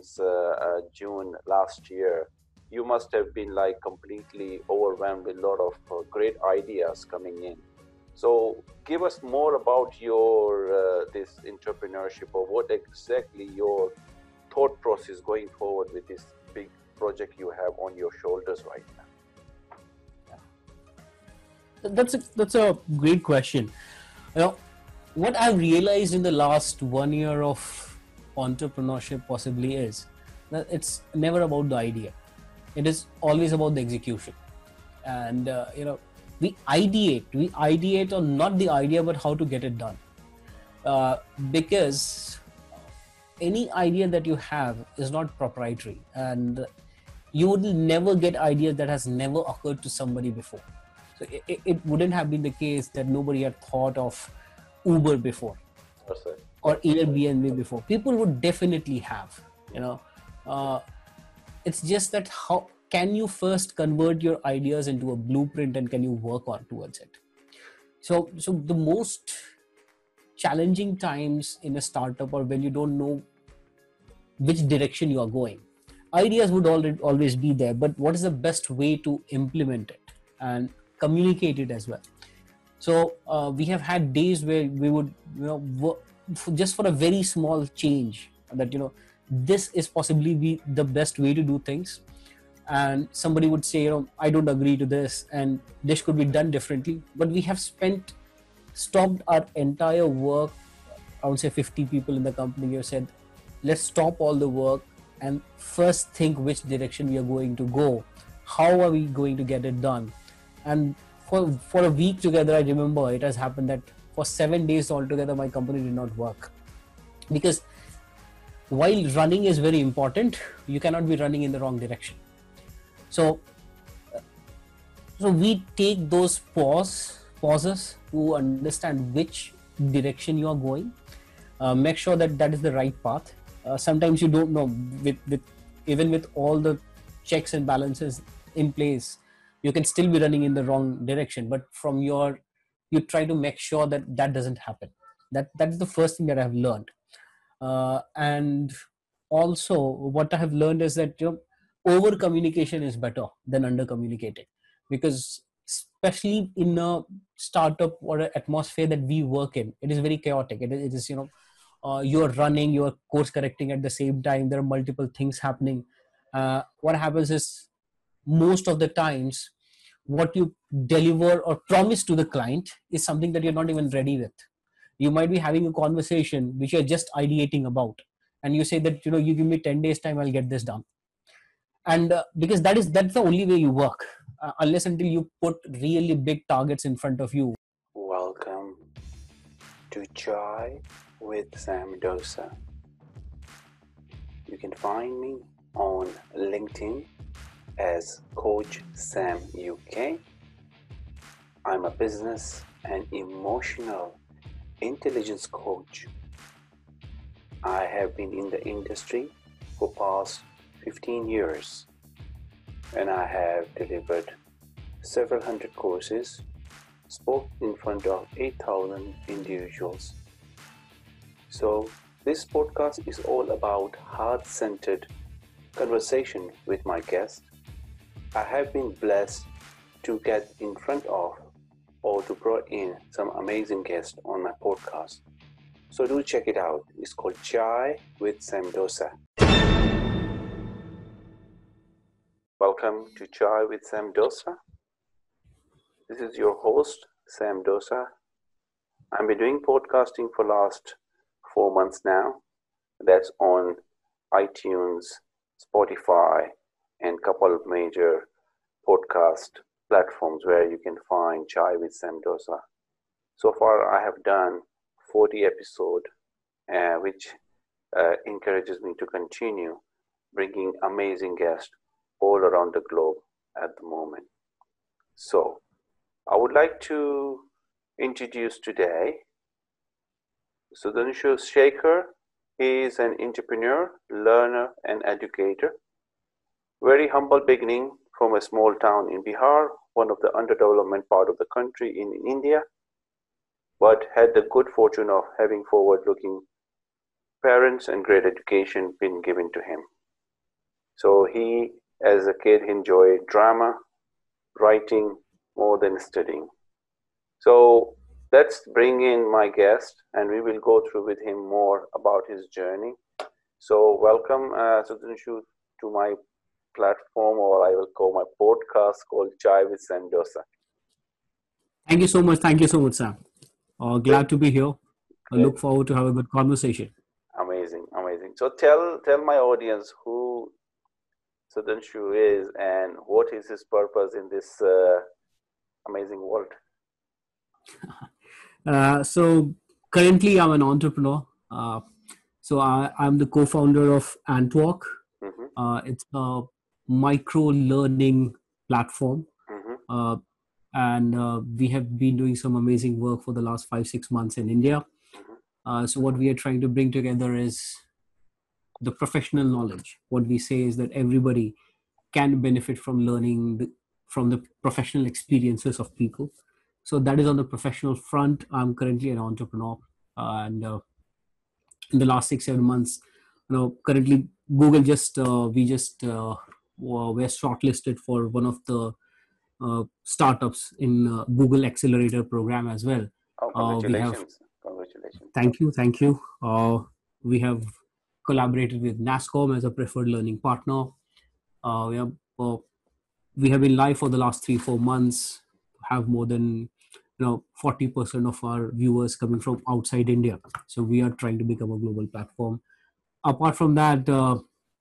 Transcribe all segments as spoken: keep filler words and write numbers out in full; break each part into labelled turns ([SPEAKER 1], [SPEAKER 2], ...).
[SPEAKER 1] since uh, uh, June last year, you must have been like completely overwhelmed with a lot of uh, great ideas coming in. So give us more about your uh, this entrepreneurship, or what exactly your thought process going forward with this big project you have on your shoulders right now.
[SPEAKER 2] That's a, that's a great question. You know, what I've realized in the last one year of entrepreneurship possibly is that it's never about the idea. It is always about the execution. And, uh, you know, we ideate, we ideate on not the idea, but how to get it done. Uh, because any idea that you have is not proprietary, and you will never get ideas that has never occurred to somebody before. So it, it wouldn't have been the case that nobody had thought of Uber before or Airbnb before. People would definitely have, you know. Uh, it's just that how can you first convert your ideas into a blueprint, and can you work on towards it? So, so the most challenging times in a startup, or when you don't know which direction you are going, ideas would already always be there, but what is the best way to implement it and communicate it as well? So uh, we have had days where we would, you know, work just for a very small change, that, you know, this is possibly be the best way to do things, and somebody would say, you know, I don't agree to this, and this could be done differently. But we have spent stopped our entire work. I would say fifty people in the company have said, let's stop all the work and first think which direction we are going to go. How are we going to get it done? And for, for a week together, I remember it has happened that for seven days altogether, my company did not work. Because while running is very important, you cannot be running in the wrong direction. So, so we take those pause, pauses to understand which direction you are going. Uh, make sure that that is the right path. Uh, sometimes you don't know, with, with even with all the checks and balances in place, you can still be running in the wrong direction. But from your, you try to make sure that that doesn't happen. That that's the first thing that I've learned. Uh, and also, what I have learned is that, you know, over communication is better than under communicating, because especially in a startup or an atmosphere that we work in, it is very chaotic. It is, it is you know, uh, you're running, you're course correcting at the same time. There are multiple things happening. Uh, what happens is, most of the times, what you deliver or promise to the client is something that you're not even ready with. You might be having a conversation which you're just ideating about, and you say that, you know, you give me ten days time, I'll get this done. And uh, because that is that's the only way you work, uh, unless until you put really big targets in front of you.
[SPEAKER 1] Welcome to Chai with Sam Dosa. You can find me on LinkedIn as Coach Sam U K. I'm a business and emotional intelligence coach. I have been in the industry for past fifteen years, and I have delivered several hundred courses, spoke in front of eight thousand individuals. So this podcast is all about heart-centered conversation with my guests. I have been blessed to get in front of or to bring in some amazing guests on my podcast. So do check it out. It's called Chai with Sam Dosa. Welcome to Chai with Sam Dosa. This is your host, Sam Dosa. I've been doing podcasting for last four months now. That's on iTunes, Spotify, and couple of major podcast platforms where you can find Chai with Sam Dosa. So far, I have done forty episodes, uh, which uh, encourages me to continue bringing amazing guests all around the globe at the moment. So, I would like to introduce today Sudhanshu Shekhar. He is an entrepreneur, learner, and educator. Very humble beginning from a small town in Bihar, one of the underdeveloped part of the country in India, but had the good fortune of having forward-looking parents and great education been given to him. So he, as a kid, enjoyed drama, writing more than studying. So let's bring in my guest, and we will go through with him more about his journey. So welcome, uh, Sudhanshu, to my platform, or I will call my podcast called Chai with Sandosa.
[SPEAKER 2] Thank you so much. Thank you so much, Sam. Uh,
[SPEAKER 1] Great,
[SPEAKER 2] glad to be here. I
[SPEAKER 1] great,
[SPEAKER 2] look forward to have a good conversation.
[SPEAKER 1] amazing, amazing. So tell tell my audience who Sudhanshu is and what is his purpose in this uh, amazing world.
[SPEAKER 2] Uh, so currently, I'm an entrepreneur. Uh, so I, I'm the co-founder of Antwalk.
[SPEAKER 1] Mm-hmm,
[SPEAKER 2] Uh, it's a micro learning platform,
[SPEAKER 1] mm-hmm,
[SPEAKER 2] uh, and uh, we have been doing some amazing work for the last five six months in India.
[SPEAKER 1] mm-hmm.
[SPEAKER 2] Uh, so what we are trying to bring together is the professional knowledge. What we say is that everybody can benefit from learning the, from the professional experiences of people. So that is on the professional front. I'm currently an entrepreneur, uh, and uh, in the last six seven months, you know, currently Google just uh, we just uh, were shortlisted for one of the uh, startups in uh, Google Accelerator program as well.
[SPEAKER 1] Oh,
[SPEAKER 2] Uh, we have
[SPEAKER 1] congratulations! Congratulations!
[SPEAKER 2] Thank you, thank you. Uh, we have collaborated with NASCOM as a preferred learning partner. Uh, we have uh, we have been live for the last three four months. Have more than you know forty percent of our viewers coming from outside India. So we are trying to become a global platform. Apart from that, uh,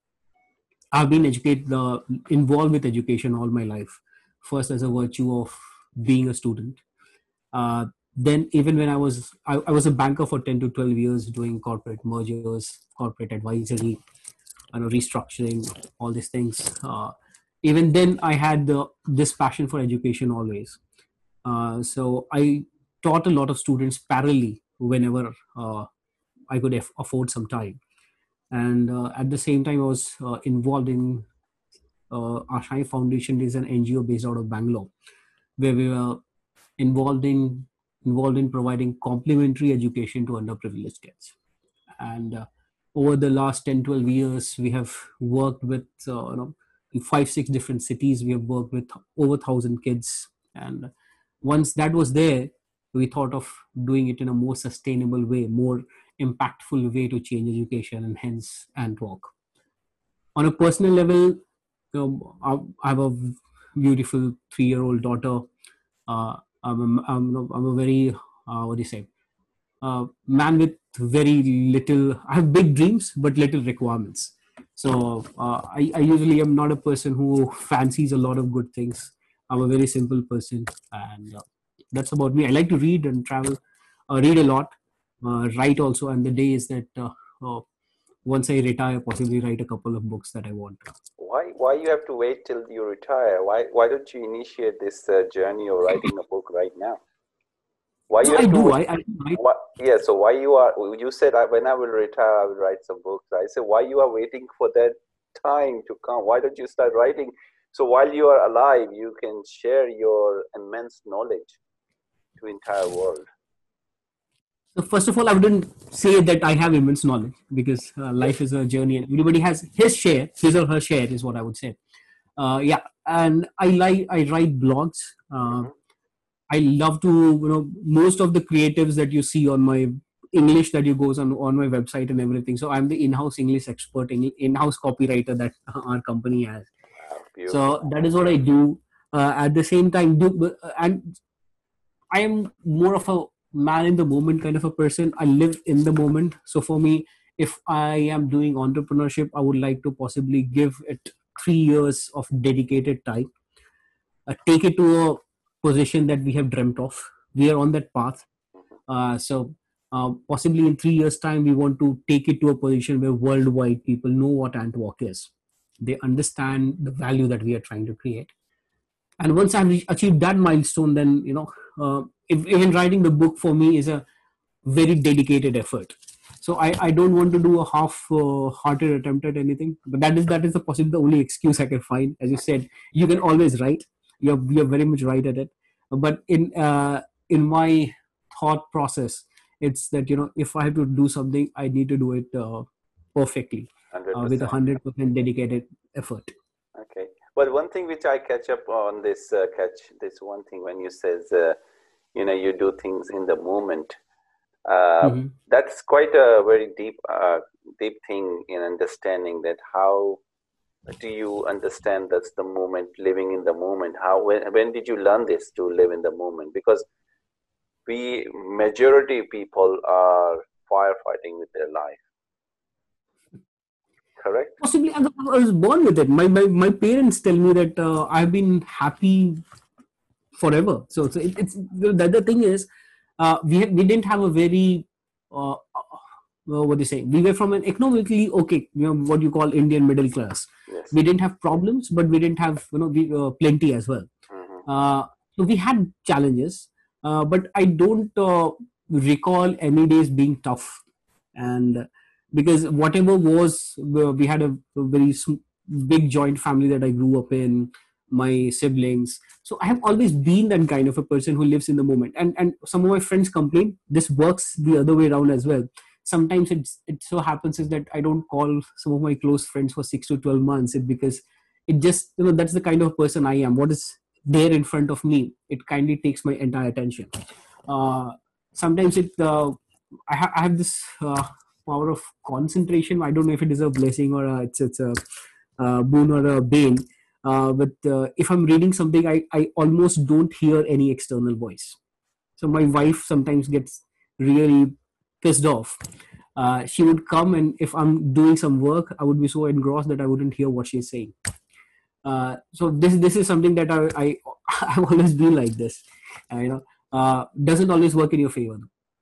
[SPEAKER 2] I've been educated uh, involved with education all my life. First, as a virtue of being a student. Uh, then, even when I was I, I was a banker for ten to twelve years, doing corporate mergers, corporate advisory, you know, restructuring, all these things. Uh, even then, I had the, this passion for education always. Uh, so I taught a lot of students parallelly whenever uh, I could aff- afford some time. And uh, at the same time, I was uh, involved in uh, Ashai Foundation is an N G O based out of Bangalore, where we were involved in involved in providing complementary education to underprivileged kids. And uh, over the last ten twelve years, we have worked with uh, you know in five six different cities. We have worked with over one thousand kids, and once that was there, we thought of doing it in a more sustainable way, more impactful way to change education, and hence Antwalk. On a personal level, you know, I I have a beautiful three year old daughter. uh, I'm, a, I'm, a- I'm a very uh, what do you say uh, man with very little. I have big dreams but little requirements. So uh, I, I usually am not a person who fancies a lot of good things. I'm a very simple person, and uh, that's about me. I like to read and travel, uh, read a lot, uh, write also. And the day is that uh, uh, once I retire, possibly write a couple of books that I want.
[SPEAKER 1] Why why you have to wait till you retire? Why why don't you initiate this uh, journey of writing a book right now? Why
[SPEAKER 2] No,
[SPEAKER 1] you
[SPEAKER 2] I
[SPEAKER 1] have
[SPEAKER 2] do.
[SPEAKER 1] to?
[SPEAKER 2] I, I write.
[SPEAKER 1] What? Yeah. So why you are? You said I, when I will retire, I will write some books. I said why you are waiting for that time to come? Why don't you start writing? So while you are alive, you can share your immense knowledge to entire world.
[SPEAKER 2] So first of all, I wouldn't say that I have immense knowledge, because uh,
[SPEAKER 1] Yeah.
[SPEAKER 2] life is a journey and everybody has his share, his or her share is what I would say. Uh, yeah, and I like I write blogs. Uh,
[SPEAKER 1] Mm-hmm.
[SPEAKER 2] I love to you know most of the creatives that you see on my English that you goes on on my website and everything. So I'm the in-house English expert, in- in-house copywriter that our company has.
[SPEAKER 1] Wow, beautiful.
[SPEAKER 2] So that is what I do. Uh, at the same time, do and I am more of a man in the moment kind of a person. I live in the moment. So for me, if I am doing entrepreneurship, I would like to possibly give it three years of dedicated time, uh, take it to a position that we have dreamt of. We are on that path.
[SPEAKER 1] Mm-hmm.
[SPEAKER 2] Uh, so uh, possibly in three years' time, we want to take it to a position where worldwide people know what Antwalk is. They understand the value that we are trying to create. And once I've re- achieved that milestone, then you know, uh, if, even writing the book for me is a very dedicated effort. So I, I don't want to do a half-hearted attempt at anything. But that is that is the possible the only excuse I can find. As you said, you can always write. You're you're very much right at it. But in uh, in my thought process, It's that, you know, if I have to do something, I need to do it uh, perfectly, uh, with a
[SPEAKER 1] one hundred percent.
[SPEAKER 2] hundred percent dedicated effort.
[SPEAKER 1] Okay. Well, one thing which I catch up on this uh, catch this one thing when you says uh, you know you do things in the moment. Uh,
[SPEAKER 2] Hmm.
[SPEAKER 1] that's quite a very deep uh, deep thing in understanding that how do you understand that's the moment, living in the moment? How when when did you learn this to live in the moment? Because we majority people are firefighting with their life, correct?
[SPEAKER 2] Possibly, I I was born with it. My my, my parents tell me that uh, I've been happy forever. So, so it, it's the other thing is, uh, we have, we didn't have a very uh, uh, what do you say? We were from an economically okay, you know, what you call Indian middle class.
[SPEAKER 1] Yes.
[SPEAKER 2] We didn't have problems, but we didn't have, you know, we, uh, plenty as well.
[SPEAKER 1] Hmm.
[SPEAKER 2] Uh, so we had challenges, uh, but I don't uh, recall any days being tough. And because whatever was, uh, we had a, a very sm- big joint family that I grew up in, my siblings. So I have always been that kind of a person who lives in the moment. And and some of my friends complain this works the other way around as well. Sometimes it's, it so happens is that I don't call some of my close friends for six to twelve months. It because it just, you know, that's the kind of person I am. What is there in front of me, it kindly takes my entire attention. Uh, sometimes it uh, I, ha- I have this uh, power of concentration. I don't know if it is a blessing or a, it's it's a, uh boon or a bane. Uh, but uh, if I'm reading something, I, I almost don't hear any external voice. So my wife sometimes gets really pissed off. Uh, she would come, and if I'm doing some work, I would be so engrossed that I wouldn't hear what she's saying. Uh, so this this is something that I, I I've always been like this. Uh, you know, uh, doesn't always work in your favor.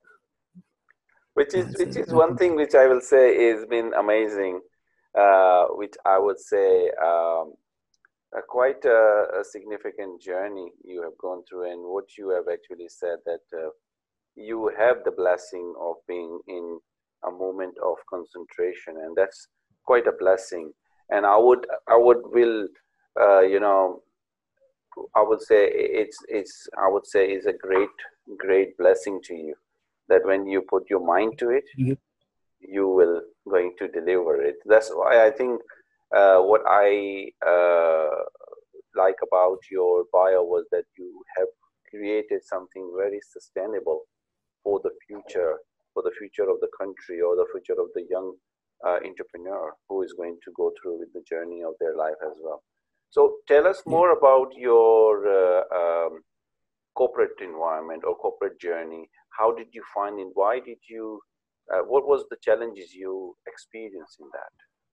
[SPEAKER 1] Which is
[SPEAKER 2] Uh, so
[SPEAKER 1] which is
[SPEAKER 2] that
[SPEAKER 1] one thing which I will say has been amazing, uh, which I would say um, a quite a, a significant journey you have gone through, and what you have actually said that uh, you have the blessing of being in a moment of concentration, and that's quite a blessing. And I would I would will uh, you know I would say it's it's I would say is a great great blessing to you that when you put your mind to it
[SPEAKER 2] you,
[SPEAKER 1] you will going to deliver it. That's why I think uh, what I uh, like about your bio was that you have created something very sustainable for the future, for the future of the country or the future of the young uh, entrepreneur who is going to go through with the journey of their life as well. So tell us
[SPEAKER 2] yeah.
[SPEAKER 1] more about your uh, um, corporate environment or corporate journey. How did you find it? Why did you uh, what was the challenges you experienced in that?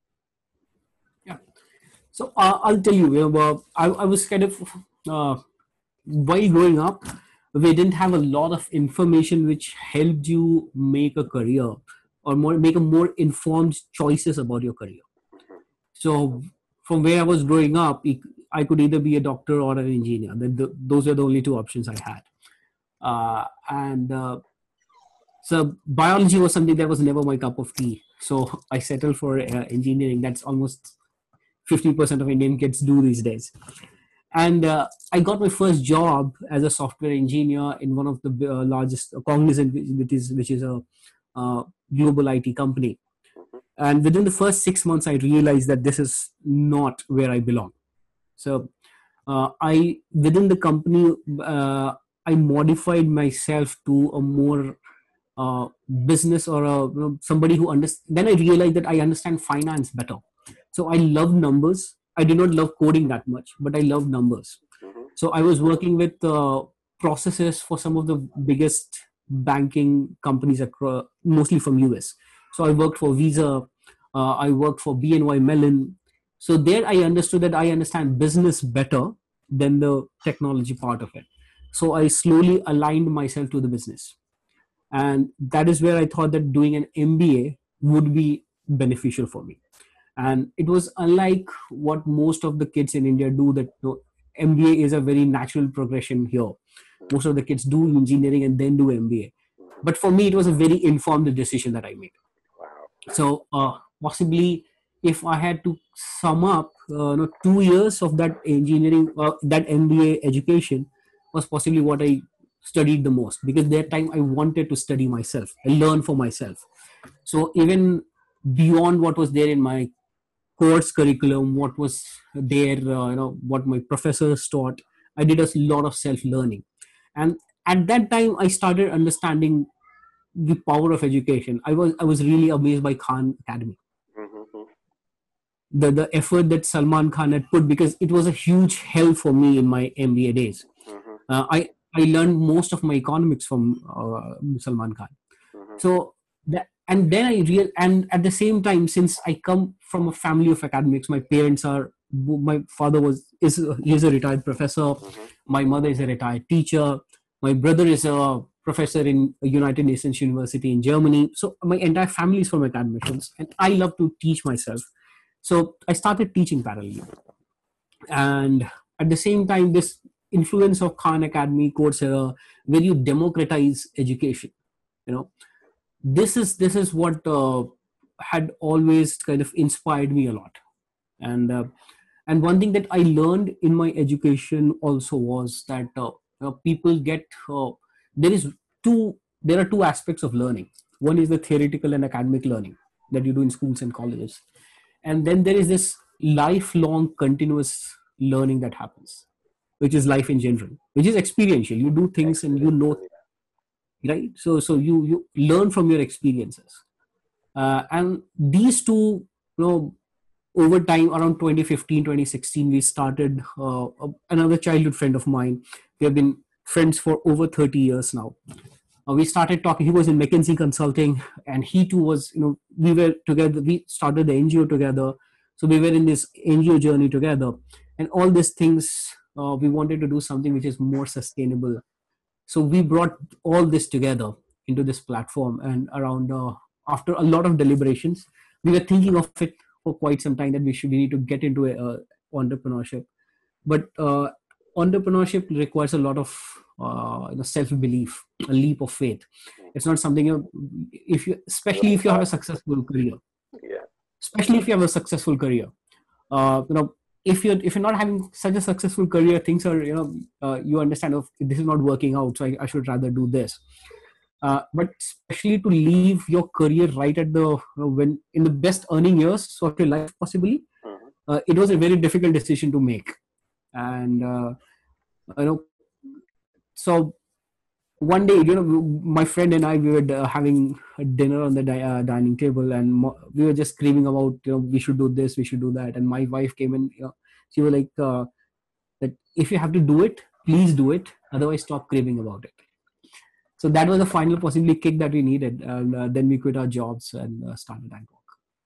[SPEAKER 2] Yeah. So uh, I'll tell you, you know, uh, I, I was kind of uh, while growing up, we didn't have a lot of information which helped you make a career or more make a more informed choices about your career.
[SPEAKER 1] Mhm.
[SPEAKER 2] So from where I was growing up, e- I could either be a doctor or an engineer. The, the, those are the only two options I had. Uh, and uh, so biology was something that was never my cup of tea. So I settled for uh, engineering. That's almost fifty percent of Indian kids do these days. And uh, I got my first job as a software engineer in one of the uh, largest uh, Cognizant, which is which is a uh, global I T company.
[SPEAKER 1] Mhm.
[SPEAKER 2] And within the first six months, I realized that this is not where I belong. So uh, I within the company, uh, I modified myself to a more uh, business or a, you know, somebody who understands. Then I realized that I understand finance better. So I love numbers. I do not love coding that much, but I love numbers.
[SPEAKER 1] Mhm.
[SPEAKER 2] So I was working with uh, processes for some of the biggest banking companies across, mostly from U S. So I worked for Visa. Uh, I worked for B N Y Mellon. So there I understood that I understand business better than the technology part of it. So I slowly aligned myself to the business, and that is where I thought that doing an M B A would be beneficial for me. And it was unlike what most of the kids in India do, that, you know, M B A is a very natural progression here.
[SPEAKER 1] Mhm.
[SPEAKER 2] Most of the kids do engineering and then do M B A.
[SPEAKER 1] Mhm.
[SPEAKER 2] But for me, it was a very informed decision that I made.
[SPEAKER 1] Wow.
[SPEAKER 2] So uh, possibly, if I had to sum up, uh, you know, two years of that engineering, uh, that M B A education was possibly what I studied the most, because that time I wanted to study myself and learn for myself. So even beyond what was there in my course curriculum, what was there, uh, you know, what my professors taught, I did a lot of self learning. And at that time, I started understanding the power of education. I was I was really amazed by Khan Academy,
[SPEAKER 1] Mm-hmm.
[SPEAKER 2] the the effort that Salman Khan had put, because it was a huge help for me in my M B A days.
[SPEAKER 1] Mm-hmm.
[SPEAKER 2] Uh, I I learned most of my economics from uh, Salman Khan.
[SPEAKER 1] Mm-hmm.
[SPEAKER 2] So that, and then I real and at the same time, since I come from a family of academics, my parents are, my father was is he is a retired professor,
[SPEAKER 1] Mm-hmm.
[SPEAKER 2] my mother is a retired teacher, my brother is a professor in a United Nations University in Germany. So my entire family is from academicians, and I love to teach myself. So I started teaching parallel, and at the same time, this influence of Khan Academy, Coursera, where you democratize education, you know, this is this is what uh, had always kind of inspired me a lot. And uh, and one thing that I learned in my education also was that uh, uh, people get uh, there is two there are two aspects of learning. One is the theoretical and academic learning that you do in schools and colleges, and then there is this lifelong continuous learning that happens, which is life in general, which is experiential. You do things and you know,
[SPEAKER 1] Experiential, yeah.
[SPEAKER 2] right? So so you you learn from your experiences, uh, and these two, you know, over time, around twenty fifteen, twenty sixteen, we started uh, another childhood friend of mine. We have been friends for over thirty years now. Uh, we started talking. He was in McKinsey Consulting, and he too was, you know, we were together. We started the N G O together. So we were in this N G O journey together. And all these things, uh, we wanted to do something which is more sustainable. So we brought all this together into this platform. And around, uh, after a lot of deliberations, we were thinking of it for quite some time that we should we need to get into a, uh, entrepreneurship. But uh, entrepreneurship requires a lot of uh, you know, self-belief, a leap of faith. It's not something you, if you, especially if you have a successful career,
[SPEAKER 1] Yeah.
[SPEAKER 2] especially if you have a successful career. Uh, you know, if you're if you're not having such a successful career, things are, you know, uh, you understand, of this is not working out, so I, I should rather do this. Uh, but especially to leave your career right at the, you know, when in the best earning years of your life, possibly,
[SPEAKER 1] Mm-hmm.
[SPEAKER 2] uh, it was a very difficult decision to make. And uh, you know, so one day, you know, my friend and I, we were uh, having a dinner on the di- uh, dining table, and mo- we were just screaming about, you know, we should do this, we should do that. And my wife came in, you know, she was like, uh, that if you have to do it, please do it, otherwise stop craving about it. So that was the final possibly kick that we needed, and uh, then we quit our jobs and uh, started Anchor.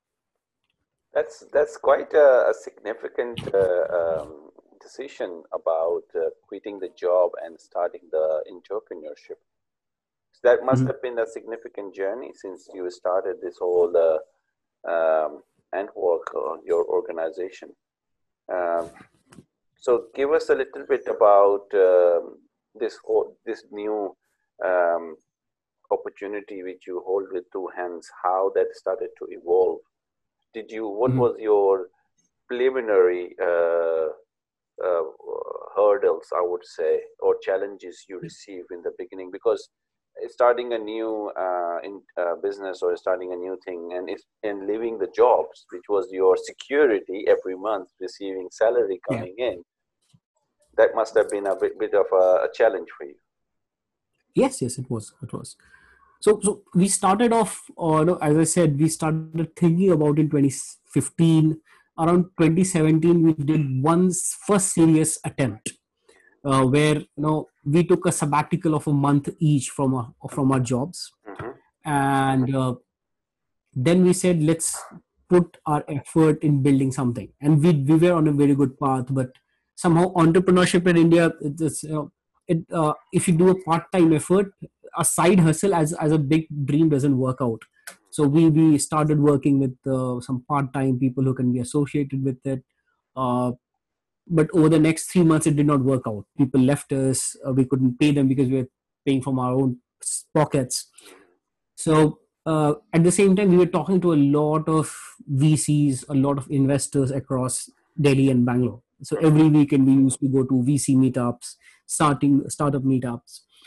[SPEAKER 1] That's that's quite a, a significant uh, um, decision about uh, quitting the job and starting the entrepreneurship. So that must
[SPEAKER 2] Mhm.
[SPEAKER 1] have been a significant journey since you started this whole uh, um, Antwork, uh, your organization. Um, so give us a little bit about um, this whole, this new um, opportunity which you hold with two hands. How that started to evolve. Did you? What
[SPEAKER 2] Mhm.
[SPEAKER 1] was your preliminary uh, uh, hurdles, I would say, or challenges you receive in the beginning? Because starting a new uh, in uh, business or starting a new thing, and it's, and leaving the jobs, which was your security every month, receiving salary
[SPEAKER 2] Yeah.
[SPEAKER 1] coming in, that must have been a bit, bit of a, a challenge for you.
[SPEAKER 2] Yes, yes, it was. It was. So, so we started off, uh, no, as I said, we started thinking about in twenty fifteen. Around twenty seventeen, we did one s- first serious attempt, uh, where, you know, we took a sabbatical of a month each from our, from our jobs,
[SPEAKER 1] Mm-hmm.
[SPEAKER 2] and uh, then we said, let's put our effort in building something. And we we were on a very good path, but somehow entrepreneurship in India, it's, you know, it uh, if you do a part-time effort, a side hustle as as a big dream doesn't work out. So we we started working with uh, some part-time people who can be associated with it. uh, but over the next three months, it did not work out. People left us. Uh, we couldn't pay them because we were paying from our own pockets. So uh, at the same time, we were talking to a lot of V Cs, a lot of investors across Delhi and Bangalore. So
[SPEAKER 1] Mm-hmm.
[SPEAKER 2] every weekend we used to go to V C meetups, starting startup meetups.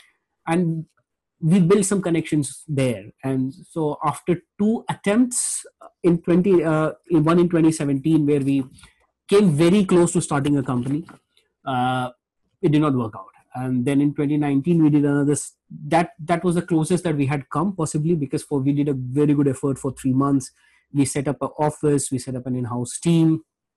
[SPEAKER 2] and we built some connections there. And so after two attempts in twenty uh, in one in twenty seventeen, where we came very close to starting a company, uh, it did not work out. And then in twenty nineteen we did another s- that that was the closest that we had come, possibly, because for we did a very good effort for three months. We set up an office, we set up an in-house team.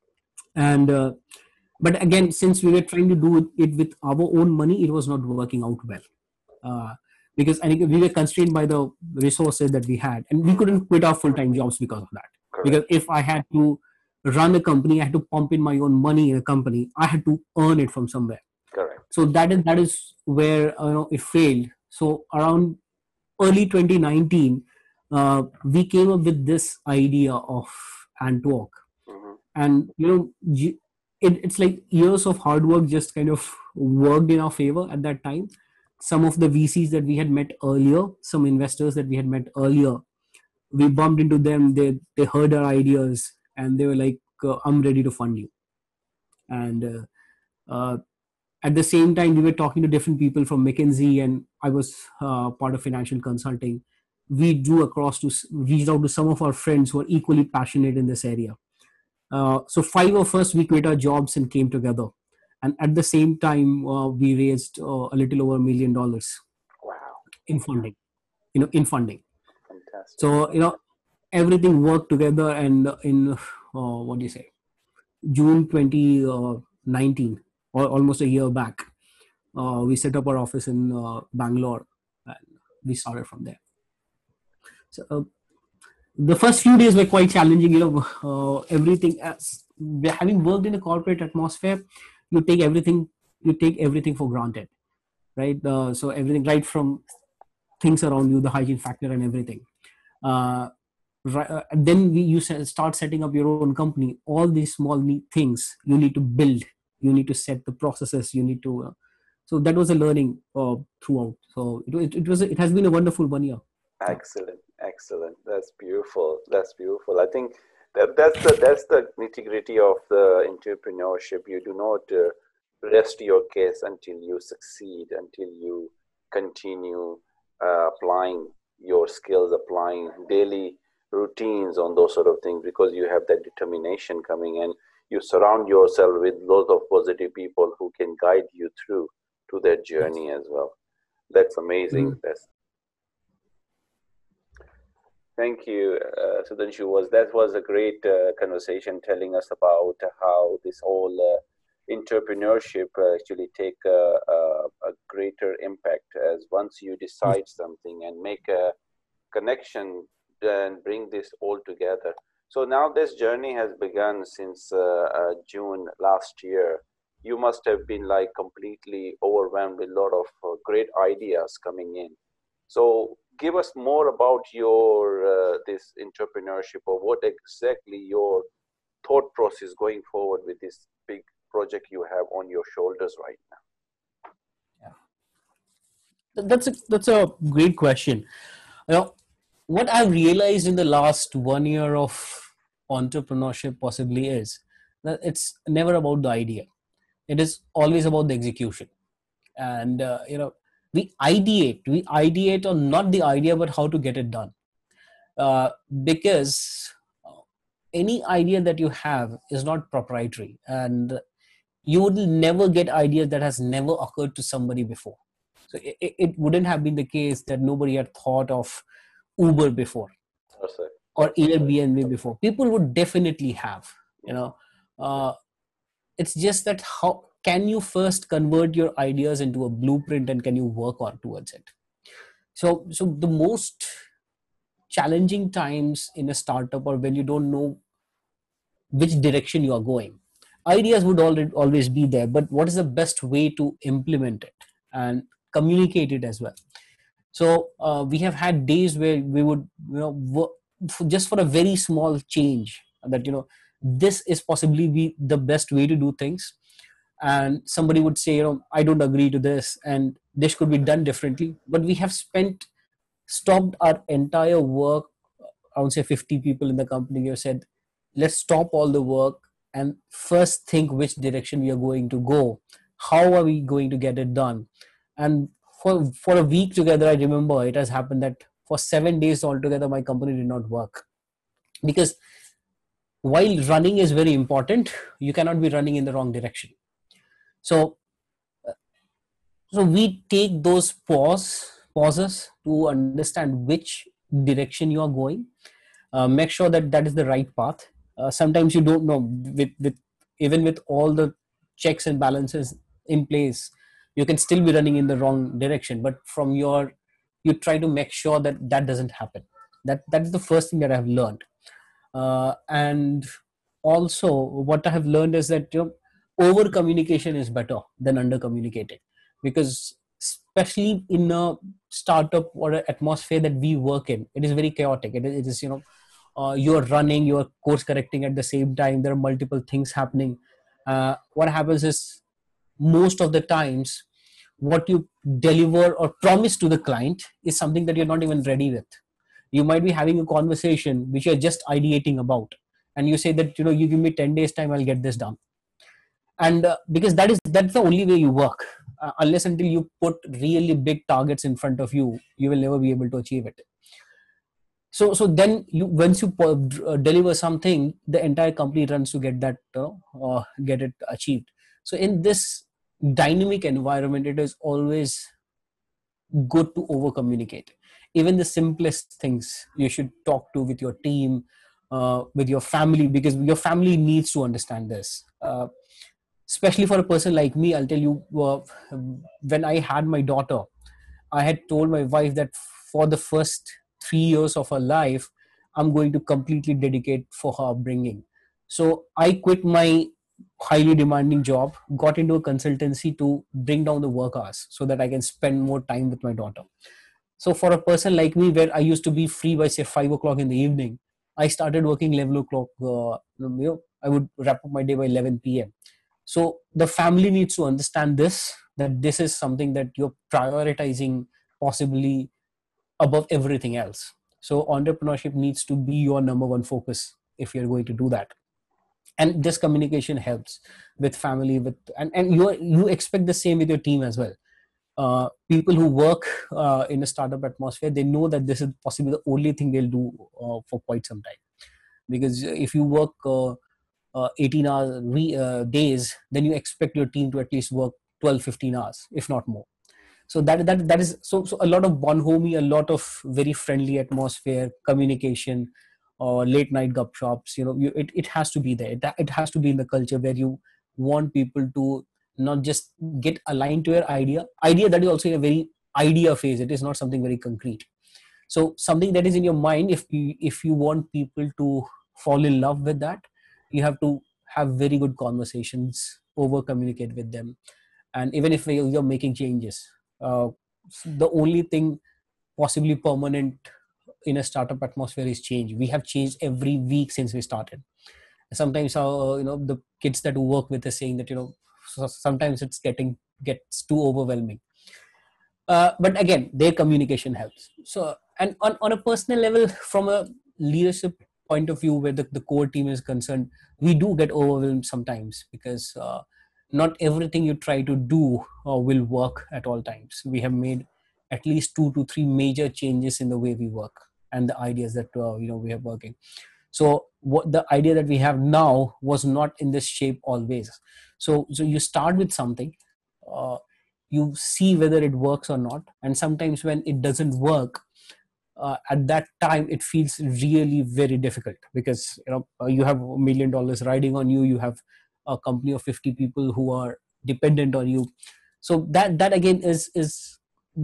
[SPEAKER 2] And uh, but again, since we were trying to do it with our own money, it was not working out well. uh, because I think we were constrained by the resources that we had, and we couldn't quit our full-time jobs because of that.
[SPEAKER 1] Correct.
[SPEAKER 2] Because if I had to run a company, I had to pump in my own money in a company, I had to earn it from somewhere.
[SPEAKER 1] Correct.
[SPEAKER 2] So that is that is where, uh, you know, it failed. So around early twenty nineteen, uh, we came up with this idea of Antwork.
[SPEAKER 1] Mm-hmm.
[SPEAKER 2] And you know, you- it, it's like years of hard work just kind of worked in our favor at that time. Some of the V Cs that we had met earlier, some investors that we had met earlier, we bumped into them. They they heard our ideas and they were like, uh, "I'm ready to fund you." And uh, uh, at the same time, we were talking to different people from McKinsey, and I was uh, part of financial consulting. We drew across to s- reached out to some of our friends who are equally passionate in this area. Uh, so five of us, we quit our jobs and came together. And at the same time, uh, we raised uh, a little over a million dollars
[SPEAKER 1] Wow.
[SPEAKER 2] in funding. You know, in funding.
[SPEAKER 1] Fantastic.
[SPEAKER 2] So you know, everything worked together. And in uh, what do you say, June twenty nineteen, or almost a year back, uh, we set up our office in uh, Bangalore, and we started from there. So uh, the first few days were quite challenging. You know, uh, everything as having worked in a corporate atmosphere, you take everything you take everything for granted, right? Uh, so everything, right from things around you, the hygiene factor, and everything. Uh, right, uh, then we, you se- start setting up your own company. All these small neat things you need to build. You need to set the processes. You need to. Uh, so that was a learning uh, throughout. So it, it, it was it has been a wonderful one year. Yeah.
[SPEAKER 1] Excellent, excellent. That's beautiful. That's beautiful. I think that that's the that's the nitty-gritty of the entrepreneurship. You do not uh, rest your case until you succeed, until you continue uh, applying your skills, applying daily routines on those sort of things, because you have that determination coming, and you surround yourself with lots of positive people who can guide you through to that
[SPEAKER 2] Yes.
[SPEAKER 1] journey as well. That's amazing.
[SPEAKER 2] Mhm.
[SPEAKER 1] That's Thank you, uh, Sudhanshu. Was that was a great uh, conversation, telling us about how this whole uh, entrepreneurship uh, actually take a, a, a greater impact, as once you
[SPEAKER 2] Yes.
[SPEAKER 1] decide something and make a connection and bring this all together. So now this journey has begun since uh, uh, June last year. You must have been like completely overwhelmed with a lot of uh, great ideas coming in. So give us more about your uh, this entrepreneurship, or what exactly your thought process going forward with this big project you have on your shoulders right now.
[SPEAKER 2] That's a that's a great question. You know, what I've realized in the last one year of entrepreneurship possibly is that it's never about the idea. It is always about the execution. And uh, you know, we ideate, we ideate on not the idea, but how to get it done. Uh, because uh, any idea that you have is not proprietary, and you would never get ideas that has never occurred to somebody before. So it, it it wouldn't have been the case that nobody had thought of Uber before,
[SPEAKER 1] Perfect.
[SPEAKER 2] or Airbnb before. People would definitely have, you know. Uh, it's just that how can you first convert your ideas into a blueprint, and can you work on towards it? So, so the most challenging times in a startup, or when you don't know which direction you are going, ideas would already always be there, but what is the best way to implement it and communicate it as well? So uh, we have had days where we would, you know, work just for a very small change, that, you know, this is possibly be the best way to do things. And somebody would say, you know, I don't agree to this, and this could be done differently. But we have spent, stopped our entire work. I would say fifty people in the company. We have said, let's stop all the work and first think which direction we are going to go. How are we going to get it done? And for for a week together, I remember it has happened that for seven days altogether, my company did not work because while running is very important, you cannot be running in the wrong direction. So, so we take those pause pauses to understand which direction you are going. Uh, make sure that that is the right path. Uh, sometimes you don't know with with even with all the checks and balances in place, you can still be running in the wrong direction. But from your, you try to make sure that that doesn't happen. That that's the first thing that I have learned. Uh, and also, what I have learned is that, you know, over communication is better than under communicating, because especially in a startup or an atmosphere that we work in, it is very chaotic. It is, it is you know, uh, you're running, you're course correcting at the same time. There are multiple things happening. Uh, what happens is, most of the times, what you deliver or promise to the client is something that you're not even ready with. You might be having a conversation which you're just ideating about, and you say that, you know, you give me ten days time, I'll get this done. And uh, because that is that's the only way you work. Uh, unless until you put really big targets in front of you, you will never be able to achieve it. So so then you, once you uh, deliver something, the entire company runs to get that uh, uh, get it achieved. So in this dynamic environment, it is always good to over communicate. Even the simplest things you should talk to with your team, uh, with your family, because your family needs to understand this. Uh, especially for a person like me, I'll tell you, uh, when I had my daughter, I had told my wife that for the first three years of her life, I'm going to completely dedicate for her upbringing. So I quit my highly demanding job, got into a consultancy to bring down the work hours so that I can spend more time with my daughter. So for a person like me, where I used to be free by say five o'clock in the evening, I started working eleven o'clock. Uh, you know, I would wrap up my day by eleven p m. So the family needs to understand this, that this is something that you're prioritizing possibly above everything else. So entrepreneurship needs to be your number one focus if you're going to do that. And this communication helps with family, with and, and you you expect the same with your team as well. Uh, people who work uh, in a startup atmosphere, they know that this is possibly the only thing they'll do uh, for quite some time. Because if you work uh, uh, eighteen hours re, uh, days, then you expect your team to at least work twelve, fifteen hours, if not more. So that that that is so, so a lot of bonhomie, a lot of very friendly atmosphere, communication, or late night gup shops. You know, you, it, it has to be there. It, it has to be in the culture where you want people to not just get aligned to your idea idea that is also in a very idea phase. It is not something very concrete. So something that is in your mind, if you if you want people to fall in love with that, you have to have very good conversations, over communicate with them. And even if you're making changes, uh, the only thing possibly permanent in a startup atmosphere is change. We have changed every week since we started. Sometimes uh, you know, the kids that work with us saying that, you know, so sometimes it's getting gets too overwhelming. Uh, but again, their communication helps. So, and on, on a personal level, from a leadership point of view, where the, the core team is concerned, we do get overwhelmed sometimes, because uh, not everything you try to do uh, will work at all times. We have made at least two to three major changes in the way we work and the ideas that uh, you know, we are working. So what the idea that we have now was not in this shape always. So so you start with something, uh, you see whether it works or not, and sometimes when it doesn't work, uh, at that time it feels really very difficult, because you know, uh, you have a million dollars riding on you, you have a company of fifty people who are dependent on you. So that that again is is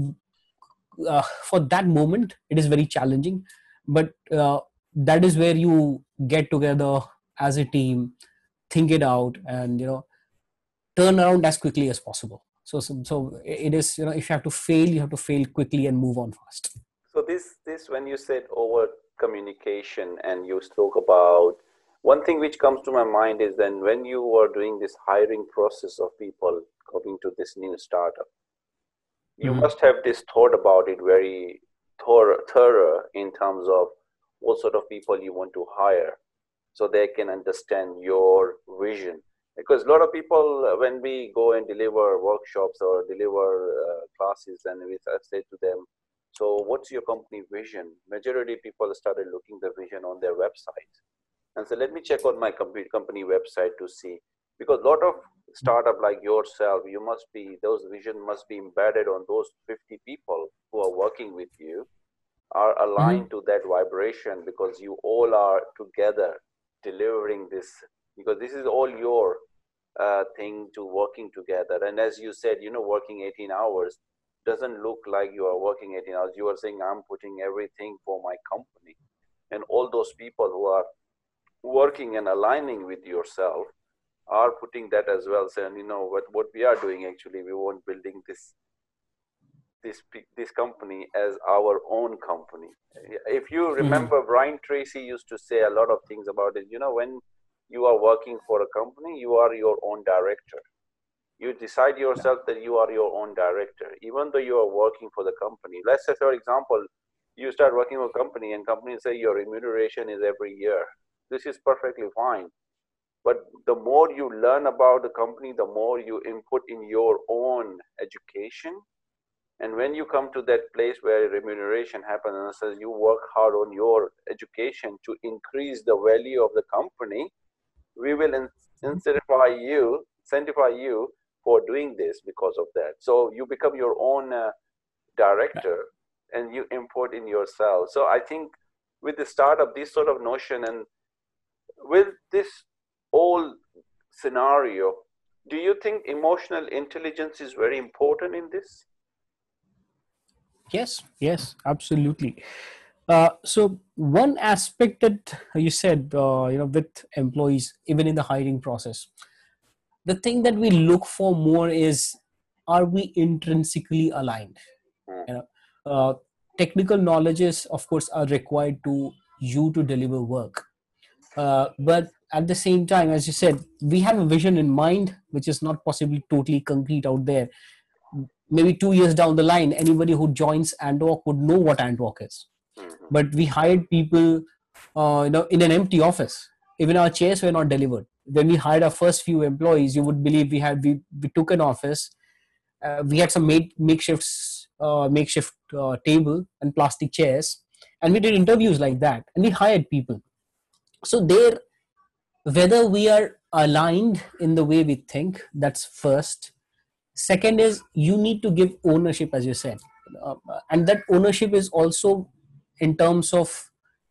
[SPEAKER 2] uh, for that moment it is very challenging. But uh, that is where you get together as a team, think it out, and you know, turn around as quickly as possible. So, so, so it is, you know, if you have to fail, you have to fail quickly and move on fast.
[SPEAKER 1] So this, this when you said over communication and you spoke about, one thing which comes to my mind is then when you were doing this hiring process of people coming to this new startup, you mm-hmm. must have this thought about it very thorough, thorough in terms of what sort of people you want to hire, so they can understand your vision Because a lot of people, uh, when we go and deliver workshops or deliver uh, classes, and we I say to them, so what's your company vision? Majority people started looking the vision on their website. And so let me check on my company, company website to see, because a lot of startup like yourself, you must be, those vision must be embedded on those fifty people who are working with you, are
[SPEAKER 2] Mm-hmm.
[SPEAKER 1] aligned to that vibration, because you all are together delivering this, because this is all your uh, thing to working together. And as you said, you know, working eighteen hours doesn't look like you are working eighteen hours. You are saying, I'm putting everything for my company. And all those people who are working and aligning with yourself are putting that as well, saying, you know what, what we are doing actually, we want building this this this company as our own company. If you
[SPEAKER 2] Mm-hmm.
[SPEAKER 1] remember, Brian Tracy used to say a lot of things about it. You know, when you are working for a company, you are your own director. You decide
[SPEAKER 2] Yeah.
[SPEAKER 1] yourself that you are your own director, even though you are working for the company. Let's say, for example, you start working for a company and companies say your remuneration is every year. This is perfectly fine. But the more you learn about the company, the more you input in your own education. And when you come to that place where remuneration happens and says you work hard on your education to increase the value of the company, we will incentivize you, incentivize you for doing this because of that. So you become your own uh,
[SPEAKER 2] Right.
[SPEAKER 1] director and you import in yourself. So I think with the startup, this sort of notion, and with this whole scenario, do you think emotional intelligence is very important in this?
[SPEAKER 2] Yes, yes, absolutely. Uh, so one aspect that you said, uh, you know, with employees, even in the hiring process, the thing that we look for more is, are we intrinsically aligned?
[SPEAKER 1] Hmm.
[SPEAKER 2] You know, uh, technical knowledges, of course, are required to you to deliver work. Uh, but at the same time, as you said, we have a vision in mind, which is not possibly totally concrete out there. Maybe two years down the line, anybody who joins Antwalk would know what Antwalk is.
[SPEAKER 1] Hmm.
[SPEAKER 2] But we hired people, uh, you know, in an empty office. Even our chairs were not delivered. When we hired our first few employees, you would believe we had we, we took an office, uh, we had some make, makeshift uh, makeshift uh, table and plastic chairs, and we did interviews like that, and we hired people. So there, whether we are aligned in the way we think, that's first. Second is, you need to give ownership, as you said. Uh, and that ownership is also in terms of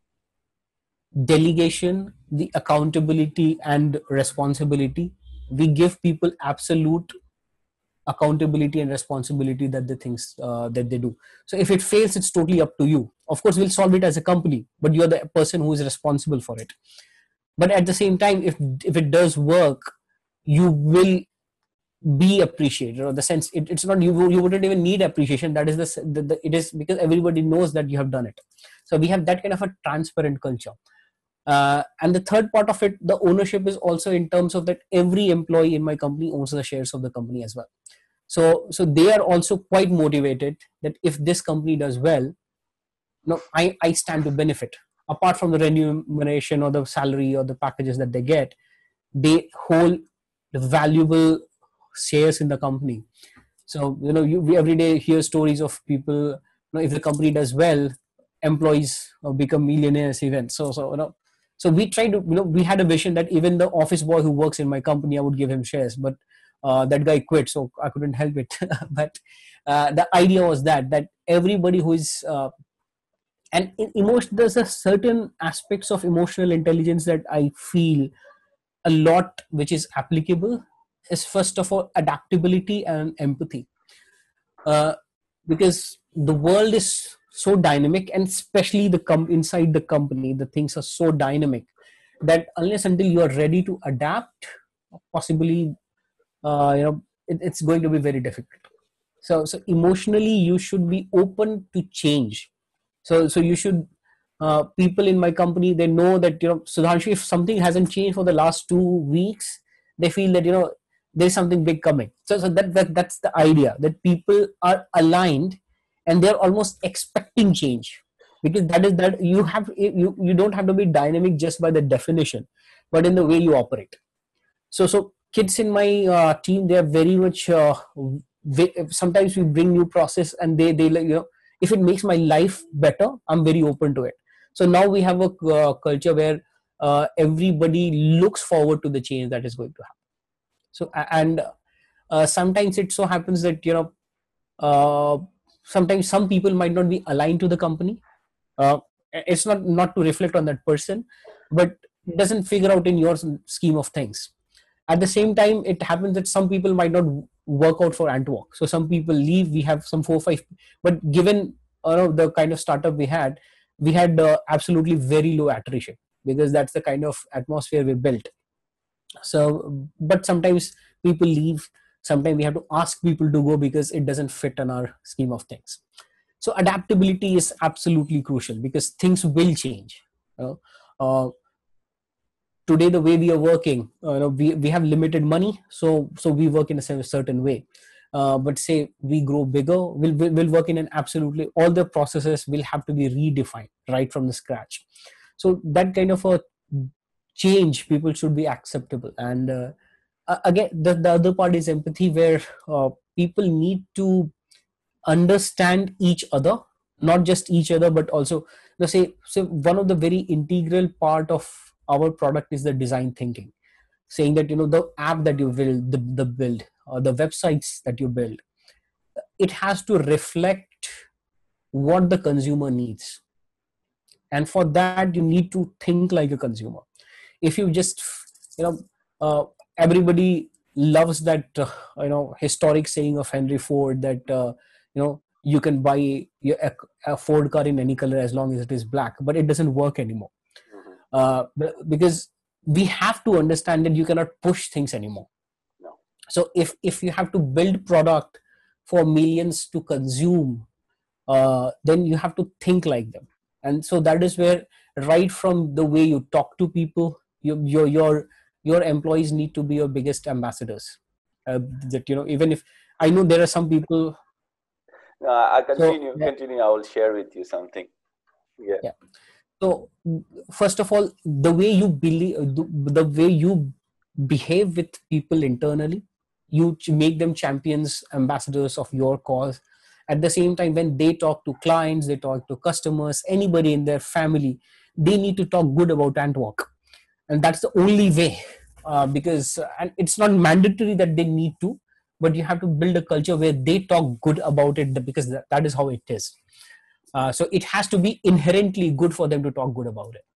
[SPEAKER 2] delegation, the accountability and responsibility. We give people absolute accountability and responsibility that the things uh, that they do. So if it fails, it's totally up to you. Of course, we'll solve it as a company, but you're the person who is responsible for it. But at the same time, if if it does work, you will be appreciated, or the sense it, it's not you, you wouldn't even need appreciation. That is the, the, the it is because everybody knows that you have done it. So we have that kind of a transparent culture. Uh, and the third part of it, the ownership, is also in terms of that every employee in my company owns the shares of the company as well. So so they are also quite motivated that if this company does well, no, I, I stand to benefit. Apart from the remuneration or the salary or the packages that they get, they hold the valuable shares in the company. So you know, you, we every day hear stories of people. You know, if the company does well, employees uh, become millionaires. Even so, so you know, so we try to, you know, we had a vision that even the office boy who works in my company, I would give him shares, but uh, that guy quit, so I couldn't help it. But uh, the idea was that that everybody who is uh, and in emotion, there's a certain aspects of emotional intelligence that I feel a lot which is applicable, is first of all adaptability and empathy. uh, because the world is so dynamic, and especially the com- inside the company, the things are so dynamic that unless until you are ready to adapt, possibly, uh, you know, it, it's going to be very difficult. So so emotionally you should be open to change. So so you should, uh, people in my company, they know that, you know, Sudhanshu, if something hasn't changed for the last two weeks, they feel that, you know, there's something big coming. So so that, that that's the idea, that people are aligned and they're almost expecting change. Because that is that you have you you don't have to be dynamic just by the definition, but in the way you operate. So so kids in my uh, team, they are very much uh, ve- sometimes we bring new process, and they they like, you know, if it makes my life better, I'm very open to it. So now we have a uh, culture where uh, everybody looks forward to the change that is going to happen. So a- and uh, sometimes it so happens that, you know, uh, sometimes some people might not be aligned to the company. uh, it's not not to reflect on that person, but it doesn't figure out in your scheme of things. At the same time, it happens that some people might not work out for Antwork, so some people leave. We have some four five, but given uh, know, the kind of startup we had, we had uh, absolutely very low attrition, because that's the kind of atmosphere we built. So but sometimes people leave, sometimes we have to ask people to go because it doesn't fit in our scheme of things. So adaptability is absolutely crucial, because things will change. you know. uh, Today the way we are working, uh, you know, we, we have limited money, so so we work in a cer- certain way. Uh, but say we grow bigger, we'll, we'll we'll work in an absolutely, all the processes will have to be redefined right from the scratch. So that kind of a change, people should be acceptable. And uh, a- again, the, the other part is empathy, where uh, people need to understand each other, not just each other, but also, let's say, so one of the very integral part of our product is the design thinking, saying that, you know, the app that you build, the, the build, or the websites that you build, it has to reflect what the consumer needs. And for that, you need to think like a consumer. If you just, you know, uh, everybody loves that uh, you know, historic saying of Henry Ford, that uh, you know, you can buy your, a, a Ford car in any color as long as it is black, but it doesn't work anymore.
[SPEAKER 1] Mm-hmm.
[SPEAKER 2] uh, because we have to understand that you cannot push things anymore.
[SPEAKER 1] No.
[SPEAKER 2] So if if you have to build product for millions to consume, uh, then you have to think like them. And so that is where, right from the way you talk to people, you, your your your employees need to be your biggest ambassadors. Uh, that, you know, even if I know there are some people.
[SPEAKER 1] No, I
[SPEAKER 2] So
[SPEAKER 1] continue, continue. I will share with you something. Yeah.
[SPEAKER 2] yeah. So first of all, the way you believe, the, the way you behave with people internally, you make them champions, ambassadors of your cause. At the same time, when they talk to clients, they talk to customers, anybody in their family, they need to talk good about Antwork. And that's the only way. Uh, because and it's not mandatory that they need to, but you have to build a culture where they talk good about it, because that, that is how it is. Uh, so it has to be inherently good for them to talk good about it.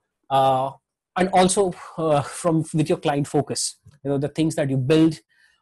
[SPEAKER 2] Uh, and also, uh, from with your client focus, you know, the things that you build,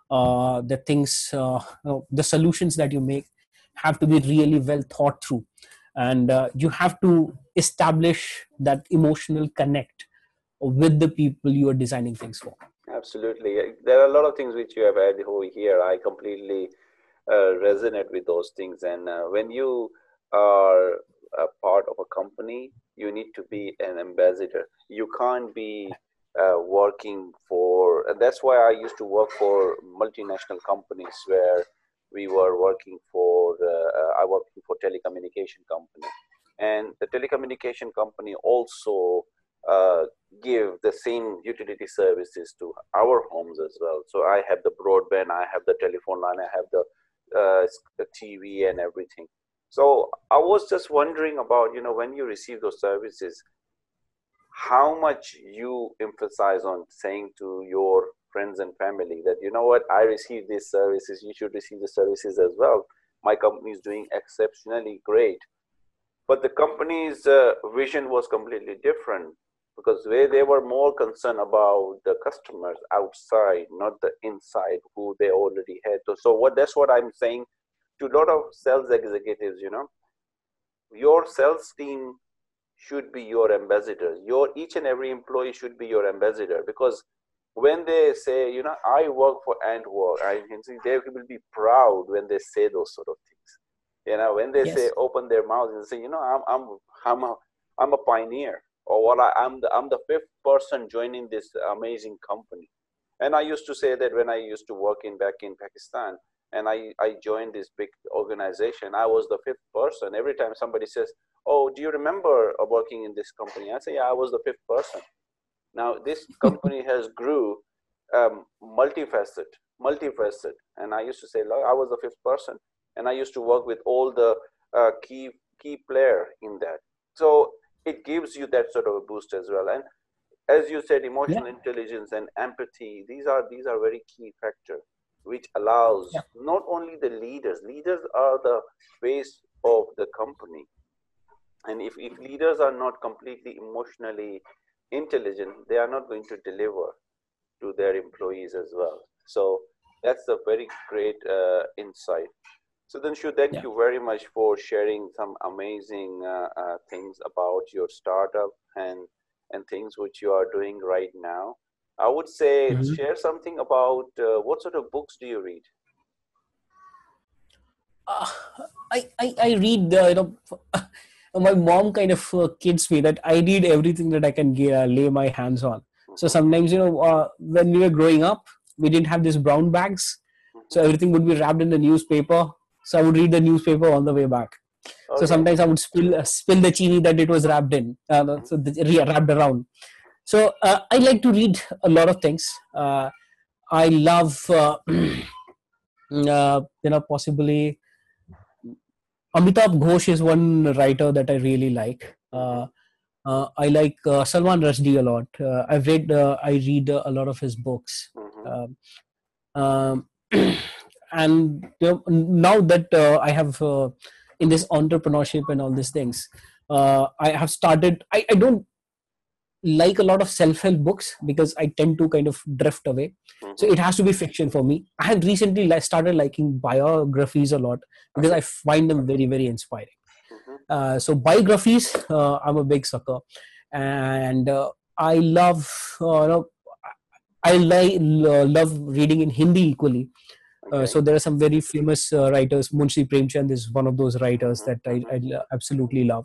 [SPEAKER 2] uh, the things, uh, you know, the solutions that you make have to be really well thought through. And uh, you have to establish that emotional connect with the people you are designing things for.
[SPEAKER 1] Absolutely. Uh, There are a lot of things which you have had over here. I completely uh, resonate with those things. And uh, when you are a part of a company, you need to be an ambassador. You can't be uh, working for, and that's why I used to work for multinational companies where we were working for, uh, uh, I worked for telecommunication company. And the telecommunication company also uh, give the same utility services to our homes as well. So I have the broadband, I have the telephone line, I have the uh, the T V and everything. So I was just wondering about, you know, when you receive those services, how much you emphasize on saying to your friends and family that, you know what, I received these services, you should receive the services as well. My company is doing exceptionally great. But the company's uh, vision was completely different, because they, they were more concerned about the customers outside, not the inside who they already had. So, so what that's what I'm saying to a lot of sales executives, you know, your sales team should be your ambassadors. Your each and every employee should be your ambassador, because when they say, you know, I work for Antwork, I can see they will be proud when they say those sort of things. You know, when they say
[SPEAKER 2] Yes.
[SPEAKER 1] open their mouths and say, you know, I'm I'm I'm a I'm a pioneer, or what I, I'm the I'm the fifth person joining this amazing company. And I used to say that when I used to work in back in Pakistan, and I, I joined this big organization, I was the fifth person. Every time somebody says, oh, do you remember working in this company? I say, yeah, I was the fifth person. Now this company has grew um, multifaceted, multifaceted. And I used to say, "Look, I was the fifth person, and I used to work with all the uh, key key player in that." So it gives you that sort of a boost as well. And as you said,
[SPEAKER 2] Yeah.
[SPEAKER 1] emotional intelligence and empathy, these are these are very key factors, which allows
[SPEAKER 2] Yeah.
[SPEAKER 1] not only the leaders, leaders are the face of the company. And if, if leaders are not completely emotionally intelligent, they are not going to deliver to their employees as well. So that's a very great uh, insight. So then, Shu, thank
[SPEAKER 2] Yeah.
[SPEAKER 1] you very much for sharing some amazing uh, uh, things about your startup and and things which you are doing right now. I would say
[SPEAKER 2] Mhm.
[SPEAKER 1] share something about uh, what sort of books do you read?
[SPEAKER 2] uh, I, I I read uh, you know my mom kind of uh, kids me that I read everything that I can get, uh, lay my hands on. So
[SPEAKER 1] Mm-hmm,
[SPEAKER 2] sometimes, you know uh, when we were growing up, we didn't have these brown bags, so
[SPEAKER 1] mm-hmm.
[SPEAKER 2] everything would be wrapped in the newspaper. So I would read the newspaper on the way back. So
[SPEAKER 1] Okay.
[SPEAKER 2] sometimes I would spill uh, spill the chini that it was wrapped in, uh,
[SPEAKER 1] Mm-hmm,
[SPEAKER 2] so the, wrapped around. So uh, I like to read a lot of things. Uh, I love uh, uh, you know possibly Amitabh Ghosh is one writer that I really like.
[SPEAKER 1] mm-hmm,
[SPEAKER 2] Uh, uh, I like uh, Salman Rushdie a lot. Uh, I've read, uh, I read uh, a lot of his books.
[SPEAKER 1] mm-hmm.
[SPEAKER 2] Um, um, and you know, now that uh, I have uh, in this entrepreneurship and all these things, uh, I have started. I, I don't like a lot of self-help books because I tend to kind of drift away. So
[SPEAKER 1] Mm-hmm.
[SPEAKER 2] it has to be fiction for me. I have recently li- started liking biographies a lot because
[SPEAKER 1] Okay.
[SPEAKER 2] I find them very, very inspiring.
[SPEAKER 1] Mm-hmm.
[SPEAKER 2] Uh, so biographies, uh, I'm a big sucker, and uh, I love, uh, you know, I like love reading in Hindi equally. Uh,
[SPEAKER 1] Okay.
[SPEAKER 2] so there are some very famous uh, writers. Munshi Premchand is one of those writers
[SPEAKER 1] Mm-hmm.
[SPEAKER 2] that I,
[SPEAKER 1] Mm-hmm.
[SPEAKER 2] I lo- absolutely love.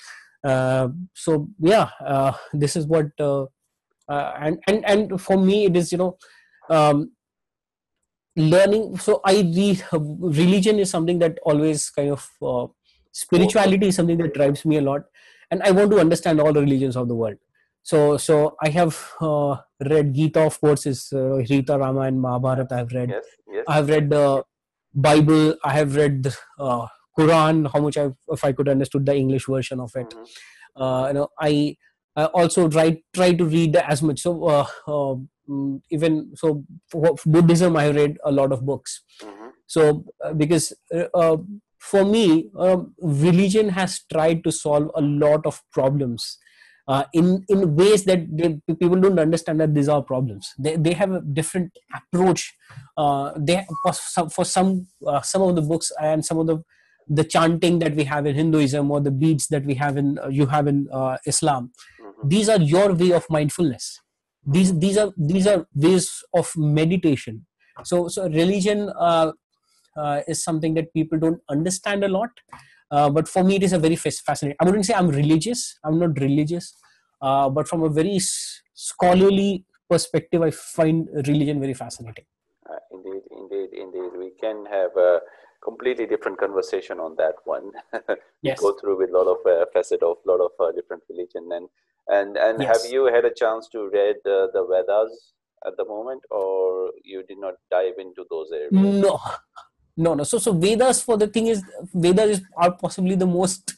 [SPEAKER 2] Uh, so yeah, uh, this is what uh, uh, and and and for me it is, you know um, learning. So I read, religion is something that always kind of uh,
[SPEAKER 1] Awesome.
[SPEAKER 2] spirituality is something that drives me a lot, and I want to understand all the religions of the world. So so I have uh, read Gita, of course, is uh, Rita, Rama, and Mahabharata. I've read.
[SPEAKER 1] Yes. Yes.
[SPEAKER 2] I have read the Bible. I have read the uh, Quran. How much I, if I could understood the English version of it.
[SPEAKER 1] Mm-hmm.
[SPEAKER 2] Uh, you know, I, I also try try to read as much. So uh, uh, mm, even so, for Buddhism, I read a lot of books.
[SPEAKER 1] Mm-hmm.
[SPEAKER 2] So uh, because uh, uh, for me, um, religion has tried to solve a lot of problems. Uh, in in ways that they, people don't understand that these are problems. They, they have a different approach. Uh, they for some for some uh, some of the books and some of the the chanting that we have in Hinduism, or the beads that we have in uh, you have in uh, Islam.
[SPEAKER 1] Mm-hmm.
[SPEAKER 2] These are your way of mindfulness.
[SPEAKER 1] Mm-hmm.
[SPEAKER 2] These these are these are ways of meditation. So so religion uh, uh, is something that people don't understand a lot. Uh, but for me, it is a very fascinating. I wouldn't say I'm religious. I'm not religious, uh, but from a very scholarly perspective, I find religion very fascinating.
[SPEAKER 1] Uh, indeed, indeed, indeed. We can have a completely different conversation on that one. We go
[SPEAKER 2] Yes,
[SPEAKER 1] through with a lot of uh, facet of a lot of uh, different religion. And and and have
[SPEAKER 2] yes.
[SPEAKER 1] you had a chance to read uh, the Vedas at the moment, or you did not dive into those areas?
[SPEAKER 2] No, no, no. So, so Vedas, for the thing is, Vedas is, are possibly the most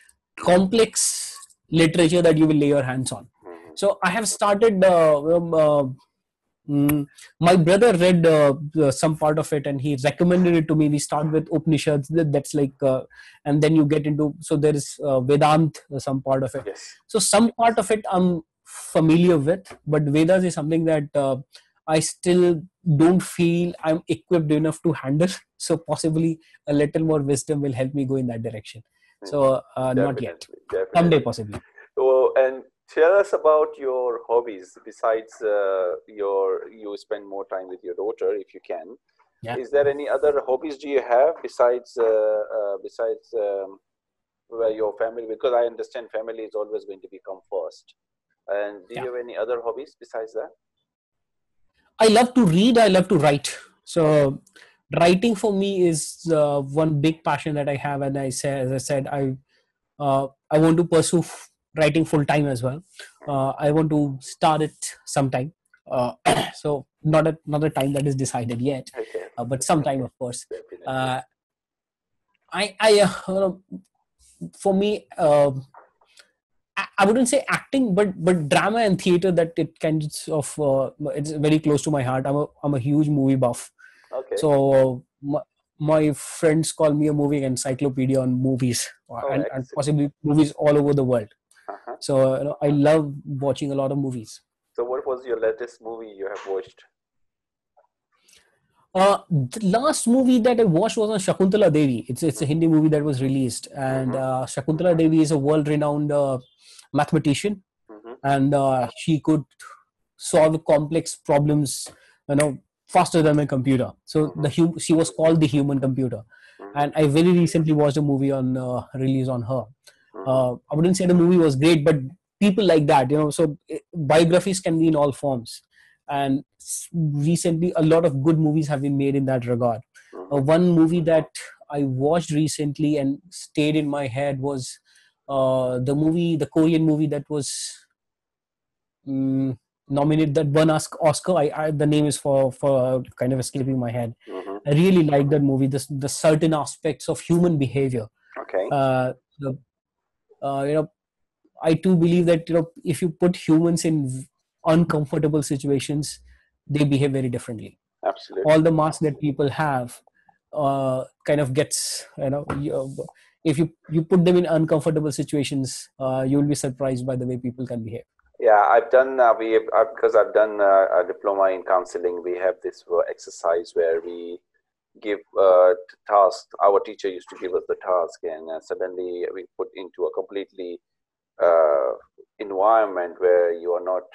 [SPEAKER 2] complex literature that you will lay your hands on.
[SPEAKER 1] Mm-hmm.
[SPEAKER 2] So, I have started. Uh, um, uh, mm, my brother read uh, uh, some part of it, and he recommended it to me. We start with Upanishads. that- That's like, uh, and then you get into. So there is uh, Vedant, uh, some part of it.
[SPEAKER 1] Yes.
[SPEAKER 2] So some part of it I'm familiar with, but Vedas is something that uh, I still don't feel I'm equipped enough to handle. So possibly a little more wisdom will help me go in that direction.
[SPEAKER 1] Mm-hmm.
[SPEAKER 2] So uh, not yet.
[SPEAKER 1] Definitely,
[SPEAKER 2] Someday
[SPEAKER 1] definitely.
[SPEAKER 2] possibly.
[SPEAKER 1] So, and tell us about your hobbies besides uh, your, you spend more time with your daughter if you can.
[SPEAKER 2] Yeah.
[SPEAKER 1] Is there any other hobbies do you have besides uh, uh, besides um, where your family? Because I understand family is always going to become first. And do
[SPEAKER 2] Yeah.
[SPEAKER 1] you have any other hobbies besides that?
[SPEAKER 2] I love to read. I love to write. So writing for me is uh, one big passion that I have, and I say, as I said, I uh, I want to pursue f- writing full time as well. Uh, I want to start it sometime. Uh, so not a not a time that is decided yet,
[SPEAKER 1] Okay.
[SPEAKER 2] uh, but sometime, of course.
[SPEAKER 1] Definitely.
[SPEAKER 2] Uh, I, I, uh, for me, uh, I I wouldn't say acting, but but drama and theater, that it kind of uh, it's very close to my heart. I'm a I'm a huge movie buff,
[SPEAKER 1] Okay.
[SPEAKER 2] so my, my friends call me a movie encyclopedia on movies,
[SPEAKER 1] Oh,
[SPEAKER 2] and, and
[SPEAKER 1] excellent.
[SPEAKER 2] possibly movies all over the world.
[SPEAKER 1] Uh-huh.
[SPEAKER 2] So you know, I love watching a lot of movies.
[SPEAKER 1] So, what was your latest movie you have watched?
[SPEAKER 2] Uh, the last movie that I watched was on Shakuntala Devi. It's it's a
[SPEAKER 1] Mm-hmm.
[SPEAKER 2] Hindi movie that was released, and
[SPEAKER 1] Mm-hmm.
[SPEAKER 2] uh, Shakuntala Devi is a world-renowned uh, mathematician,
[SPEAKER 1] Mm-hmm.
[SPEAKER 2] and uh, she could solve complex problems, you know, faster than a computer. So the
[SPEAKER 1] Mm-hmm.
[SPEAKER 2] hum- she was called the human computer,
[SPEAKER 1] Mm-hmm.
[SPEAKER 2] and I very recently watched a movie on uh, release on her.
[SPEAKER 1] Mm-hmm.
[SPEAKER 2] Uh, I wouldn't say the movie was great, but people like that, you know. So eh, biographies can be in all forms, and s- recently a lot of good movies have been made in that regard. Uh,
[SPEAKER 1] Mm-hmm.
[SPEAKER 2] one movie that I watched recently and stayed in my head was uh, the movie, the Korean movie that was mm, nominated, that won Os- Oscar. I, I the name is for for kind of escaping my head.
[SPEAKER 1] Mm-hmm.
[SPEAKER 2] I really like that movie. The the certain aspects of human behavior.
[SPEAKER 1] Okay.
[SPEAKER 2] Uh, the uh, you know, I too believe that, you know, if you put humans in uncomfortable situations, they behave very differently.
[SPEAKER 1] Absolutely.
[SPEAKER 2] All the masks that people have uh, kind of gets, you know, you, if you you put them in uncomfortable situations, uh, you will be surprised by the way people can behave.
[SPEAKER 1] Yeah, I've done. Uh, we have, uh, because I've done uh, a diploma in counseling. We have this uh, exercise where we give uh, t- tasks. Our teacher used to give us the task, and uh, suddenly we put into a completely uh, environment where you are not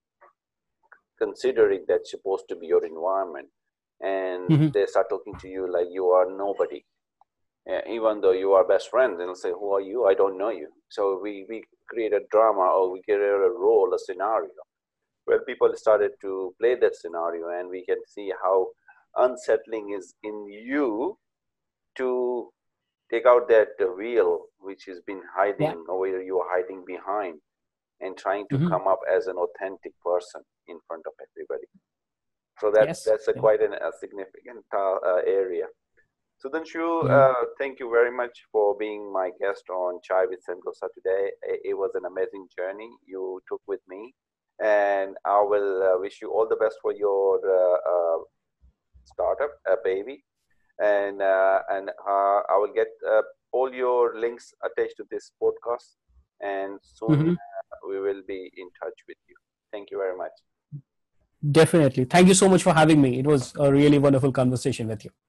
[SPEAKER 1] considering that's supposed to be your environment, and
[SPEAKER 2] Mhm.
[SPEAKER 1] they start talking to you like you are nobody. Uh, even though you are best friends, they'll say, "Who are you? I don't know you." So we we create a drama, or we create a role, a scenario where people started to play that scenario, and we can see how unsettling is in you to take out that wheel which has been
[SPEAKER 2] Yeah.
[SPEAKER 1] hiding, or where you are hiding behind, and trying to
[SPEAKER 2] Mhm.
[SPEAKER 1] come up as an authentic person in front of everybody. So that's
[SPEAKER 2] Yes.
[SPEAKER 1] that's a
[SPEAKER 2] Yeah.
[SPEAKER 1] quite an, a significant uh, uh, area. Sudhanshu,
[SPEAKER 2] Mhm.
[SPEAKER 1] uh, thank you very much for being my guest on Chai with Sentosa today. It, it was an amazing journey you took with me, and I will uh, wish you all the best for your uh, uh, startup, uh, baby. And uh, and uh, I will get uh, all your links attached to this podcast, and soon
[SPEAKER 2] Mhm.
[SPEAKER 1] uh, we will be in touch with you. Thank you very much.
[SPEAKER 2] Definitely. Thank you so much for having me. It was a really wonderful conversation with you.